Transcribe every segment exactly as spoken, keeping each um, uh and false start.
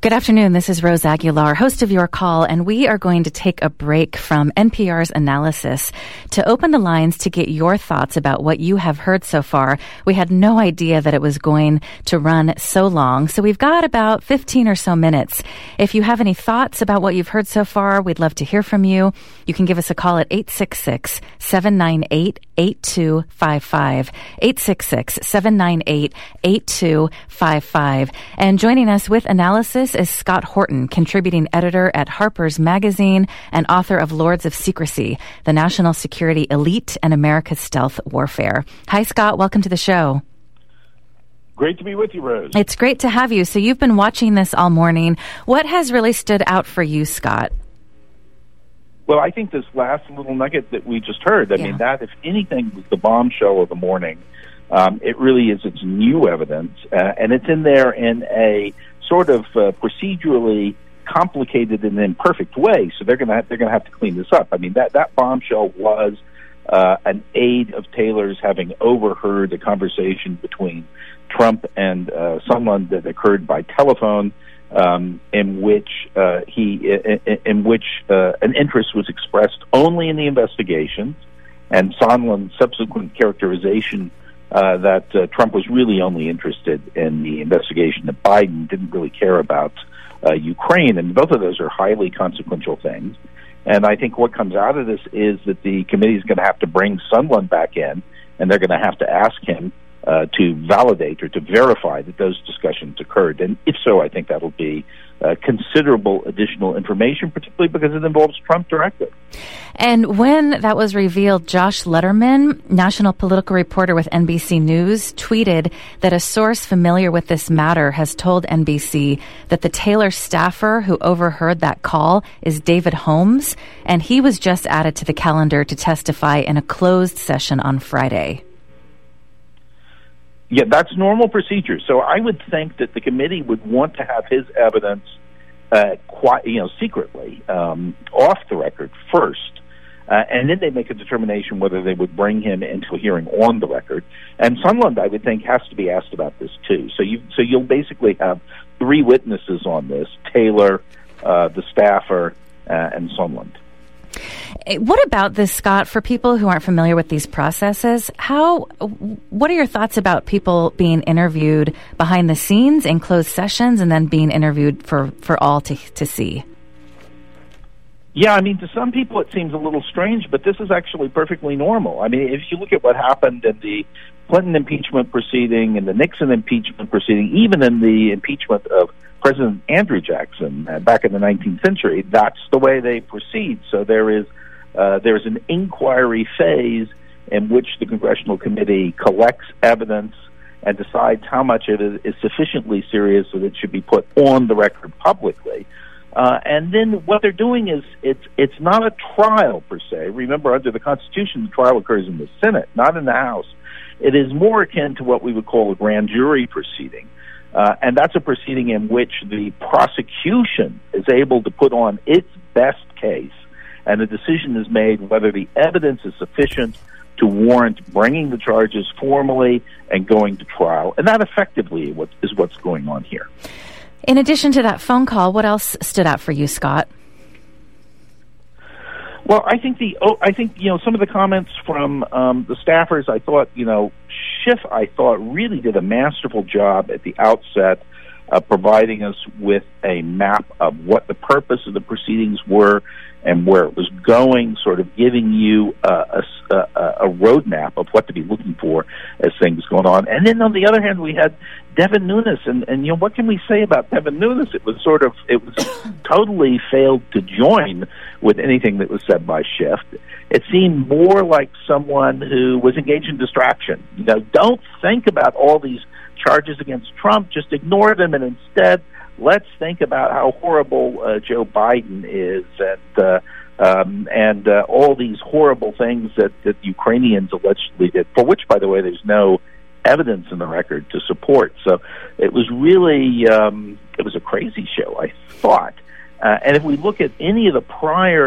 Good afternoon. This is Rose Aguilar, host of Your Call, and we are going to take a break from N P R's analysis to open the lines to get your thoughts about what you have heard so far. We had no idea that it was going to run so long, so we've got about fifteen or so minutes. If you have any thoughts about what you've heard so far, we'd love to hear from you. You can give us a call at eight six six, seven nine eight, eight two five five, eight six six, seven nine eight, eight two five five. And joining us with analysis is Scott Horton, contributing editor at Harper's Magazine and author of Lords of Secrecy, The National Security Elite and America's Stealth Warfare. Hi, Scott. Welcome to the show. Great to be with you, Rose. It's great to have you. So you've been watching this all morning. What has really stood out for you, Scott? Well, I think this last little nugget that we just heard, I yeah. mean, that, if anything, was the bombshell of the morning. Um, it really is. It's new evidence, uh, and it's in there in a sort of uh, procedurally complicated and imperfect way. So they're going to they're going to have to clean this up. I mean, that that bombshell was uh, an aide of Taylor's having overheard a conversation between Trump and uh, Sondland that occurred by telephone, um, in which uh, he in, in which uh, an interest was expressed only in the investigations, and Sondland's subsequent characterization Uh, that uh, Trump was really only interested in the investigation, that Biden didn't really care about uh, Ukraine, and both of those are highly consequential things. And I think what comes out of this is that the committee is going to have to bring Sondland back in, and they're going to have to ask him uh, to validate or to verify that those discussions occurred. And if so, I think that'll be uh, considerable additional information, particularly because it involves Trump directly. And when that was revealed, Josh Letterman, national political reporter with N B C News, tweeted that a source familiar with this matter has told N B C that the Taylor staffer who overheard that call is David Holmes, and he was just added to the calendar to testify in a closed session on Friday. Yeah, that's normal procedure. So I would think that the committee would want to have his evidence uh, quite, you know, secretly, um, off the record first. Uh, and then they make a determination whether they would bring him into a hearing on the record. And Sondland, I would think, has to be asked about this too. So you, so you'll basically have three witnesses on this: Taylor, uh, the staffer, uh, and Sondland. What about this, Scott? For people who aren't familiar with these processes, how? What are your thoughts about people being interviewed behind the scenes in closed sessions and then being interviewed for, for all to to see? Yeah, I mean, to some people it seems a little strange, but this is actually perfectly normal. I mean, if you look at what happened in the Clinton impeachment proceeding and the Nixon impeachment proceeding, even in the impeachment of President Andrew Jackson uh, back in the nineteenth century, that's the way they proceed. So there is uh, there's an inquiry phase in which the Congressional Committee collects evidence and decides how much of it is sufficiently serious so that it should be put on the record publicly. Uh, and then what they're doing is it's it's not a trial per se. Remember, under the Constitution, the trial occurs in the Senate, not in the House. It is more akin to what we would call a grand jury proceeding. Uh, and that's a proceeding in which the prosecution is able to put on its best case, and the decision is made whether the evidence is sufficient to warrant bringing the charges formally and going to trial. And that effectively is what's going on here. In addition to that phone call, what else stood out for you, Scott? Well, I think the oh, I think you know some of the comments from um, the staffers. I thought you know Schiff. I thought really did a masterful job at the outset of providing us with a map of what the purpose of the proceedings were and where it was going, sort of giving you uh, a, a, a roadmap of what to be looking for as things going on. And then on the other hand, we had Devin Nunes, and, and you know what can we say about Devin Nunes? It was sort of it was totally failed to join with anything that was said by Schiff. It seemed more like someone who was engaged in distraction. You know, don't think about all these charges against Trump, just ignore them, and instead let's think about how horrible uh, Joe Biden is, and uh, um, and uh, all these horrible things that, that Ukrainians allegedly did, for which, by the way, there's no evidence in the record to support. So it was really um, it was a crazy show, I thought. Uh, and if we look at any of the prior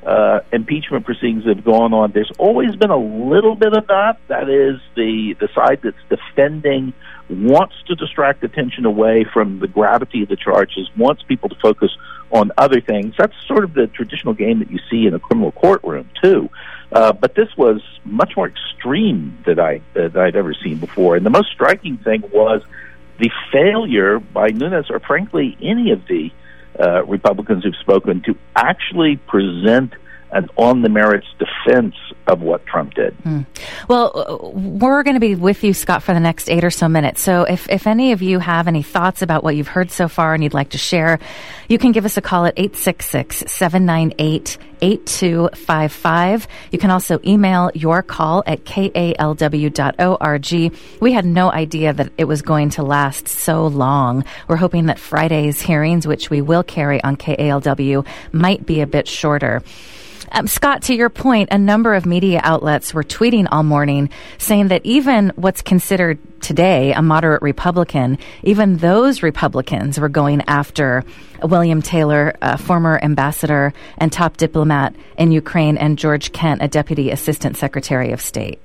uh, impeachment proceedings have gone on, there's always been a little bit of that. That is, the, the side that's defending wants to distract attention away from the gravity of the charges, wants people to focus on other things. That's sort of the traditional game that you see in a criminal courtroom, too. Uh, but this was much more extreme than, I, than I'd ever seen before. And the most striking thing was the failure by Nunes, or frankly any of the uh, Republicans who've spoken, to actually present an on-the-merits defense of what Trump did. Hmm. Well, we're going to be with you, Scott, for the next eight or so minutes. So if, if any of you have any thoughts about what you've heard so far and you'd like to share, you can give us a call at eight six six, seven nine eight, eight two five five. You can also email your call at k a l w dot org. We had no idea that it was going to last so long. We're hoping that Friday's hearings, which we will carry on K A L W, might be a bit shorter. Um, Scott, to your point, a number of media outlets were tweeting all morning saying that even what's considered today a moderate Republican, even those Republicans were going after William Taylor, a former ambassador and top diplomat in Ukraine, and George Kent, a deputy assistant secretary of state.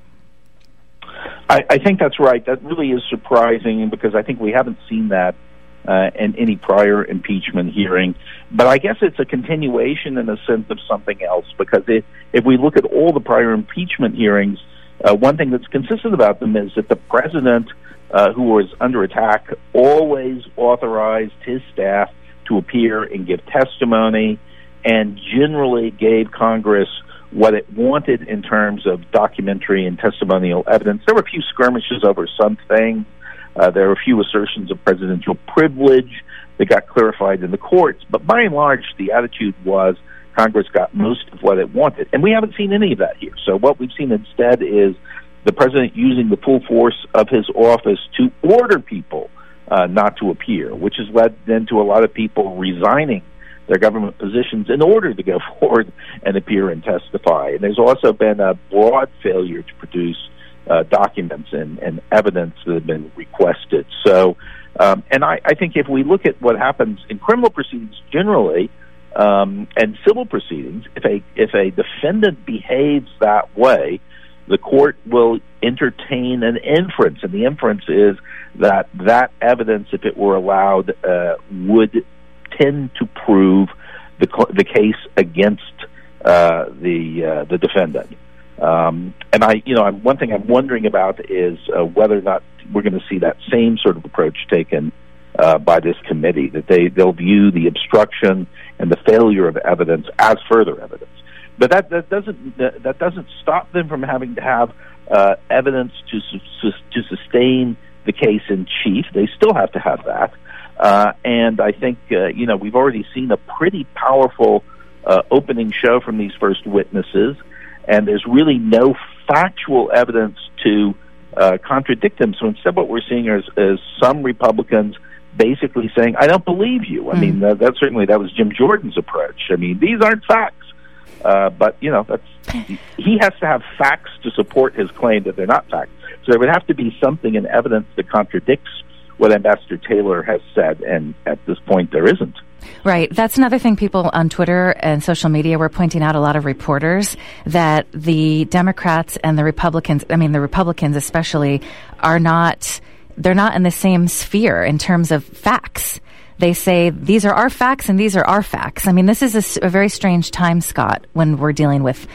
I, I think that's right. That really is surprising because I think we haven't seen that Uh, in any prior impeachment hearing. But I guess it's a continuation in a sense of something else, because if, if we look at all the prior impeachment hearings, uh, one thing that's consistent about them is that the president, uh, who was under attack, always authorized his staff to appear and give testimony, and generally gave Congress what it wanted in terms of documentary and testimonial evidence. There were a few skirmishes over some things. Uh, there were a few assertions of presidential privilege that got clarified in the courts, but by and large, the attitude was Congress got most of what it wanted. And we haven't seen any of that here. So what we've seen instead is the president using the full force of his office to order people uh, not to appear, which has led then to a lot of people resigning their government positions in order to go forward and appear and testify. And there's also been a broad failure to produce Uh, documents and, and evidence that have been requested. So, um, and I, I think if we look at what happens in criminal proceedings generally, um, and civil proceedings, if a if a defendant behaves that way, the court will entertain an inference, and the inference is that that evidence, if it were allowed, uh, would tend to prove the the case against uh, the uh, the defendant. Um, and I, you know, I'm, one thing I'm wondering about is uh, whether or not we're going to see that same sort of approach taken uh, by this committee, that they, they'll view the obstruction and the failure of evidence as further evidence. But that, that doesn't that, that doesn't stop them from having to have uh, evidence to su- to sustain the case in chief. They still have to have that. Uh, and I think, uh, you know, we've already seen a pretty powerful uh, opening show from these first witnesses, and there's really no factual evidence to uh, contradict them. So instead what we're seeing is, is some Republicans basically saying, I don't believe you. I mm. mean, that, that certainly that was Jim Jordan's approach. I mean, these aren't facts. Uh, but, you know, that's he has to have facts to support his claim that they're not facts. So there would have to be something in evidence that contradicts what Ambassador Taylor has said, and at this point there isn't. Right. That's another thing people on Twitter and social media were pointing out, a lot of reporters, that the Democrats and the Republicans, I mean, the Republicans especially, are not, they're not in the same sphere in terms of facts. They say, these are our facts and these are our facts. I mean, this is a, a very strange time, Scott, when we're dealing with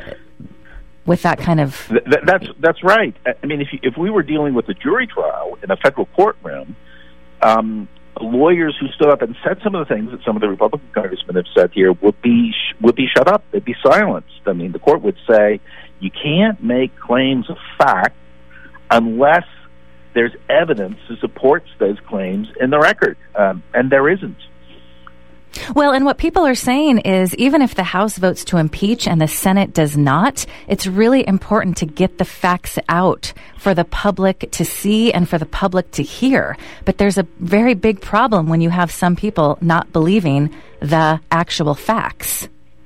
with that kind of... Th- that's, that's right. I mean, if, you, if we were dealing with a jury trial in a federal courtroom, um, lawyers who stood up and said some of the things that some of the Republican congressmen have said here would be sh- would be shut up. They'd be silenced. I mean, the court would say, you can't make claims of fact unless there's evidence that supports those claims in the record, um, and there isn't. Well, and what people are saying is, even if the House votes to impeach and the Senate does not, it's really important to get the facts out for the public to see and for the public to hear. But there's a very big problem when you have some people not believing the actual facts.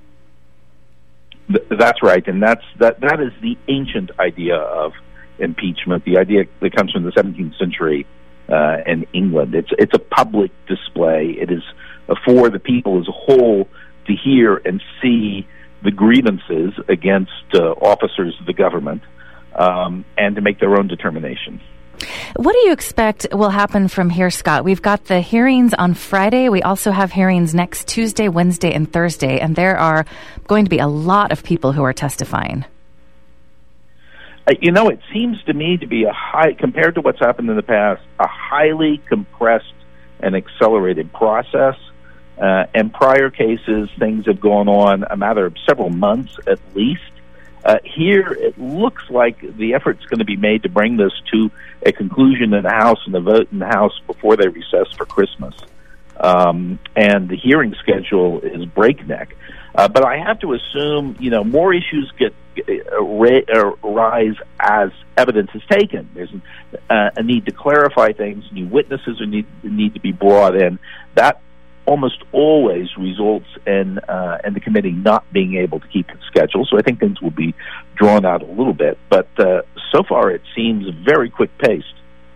Th- that's right, and that's that. That is the ancient idea of impeachment, the idea that comes from the seventeenth century uh, in England. It's it's a public display. It is for the people as a whole to hear and see the grievances against uh, officers of the government um, and to make their own determination. What do you expect will happen from here, Scott? We've got the hearings on Friday. We also have hearings next Tuesday, Wednesday, and Thursday, and there are going to be a lot of people who are testifying. Uh, you know, it seems to me to be a high, compared to what's happened in the past, a highly compressed and accelerated process. Uh, in prior cases, things have gone on a matter of several months at least. Uh, here, it looks like the effort's going to be made to bring this to a conclusion in the House and the vote in the House before they recess for Christmas. Um, and the hearing schedule is breakneck. Uh, but I have to assume, you know, more issues get uh, arise as evidence is taken. There's uh, a need to clarify things. New witnesses are need, need to be brought in. That almost always results in uh, in the committee not being able to keep its schedule. So I think things will be drawn out a little bit. But uh, so far it seems very quick-paced.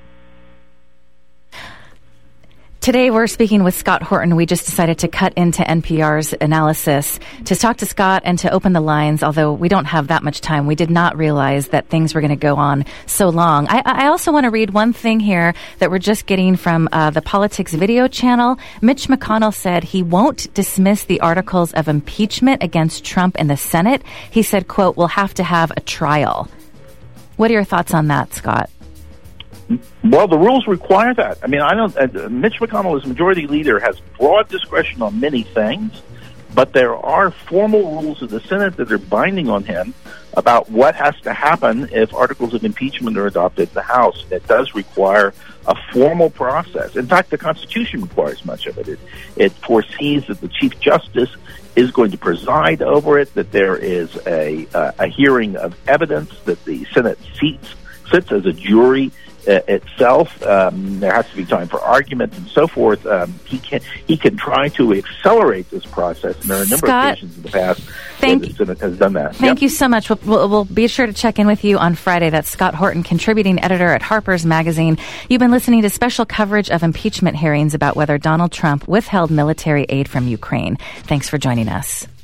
Today we're speaking with Scott Horton. We just decided to cut into N P R's analysis to talk to Scott and to open the lines, although we don't have that much time. We did not realize that things were going to go on so long. I, I also want to read one thing here that we're just getting from uh, the Politics video channel. Mitch McConnell said he won't dismiss the articles of impeachment against Trump in the Senate. He said, quote, "We'll have to have a trial." What are your thoughts on that, Scott? Well, the rules require that. I mean, I don't. Uh, Mitch McConnell, as majority leader, has broad discretion on many things, but there are formal rules of the Senate that are binding on him about what has to happen if articles of impeachment are adopted in the House. It does require a formal process. In fact, the Constitution requires much of it. It, it foresees that the Chief Justice is going to preside over it, that there is a, uh, a hearing of evidence, that the Senate seats, sits as a jury Uh, itself. Um, there has to be time for argument and so forth. Um, he can he can try to accelerate this process, and there are a number Scott, of occasions in the past thank, where the Senate has done that. Thank yep. you so much. We'll, we'll, we'll be sure to check in with you on Friday. That's Scott Horton, contributing editor at Harper's Magazine. You've been listening to special coverage of impeachment hearings about whether Donald Trump withheld military aid from Ukraine. Thanks for joining us.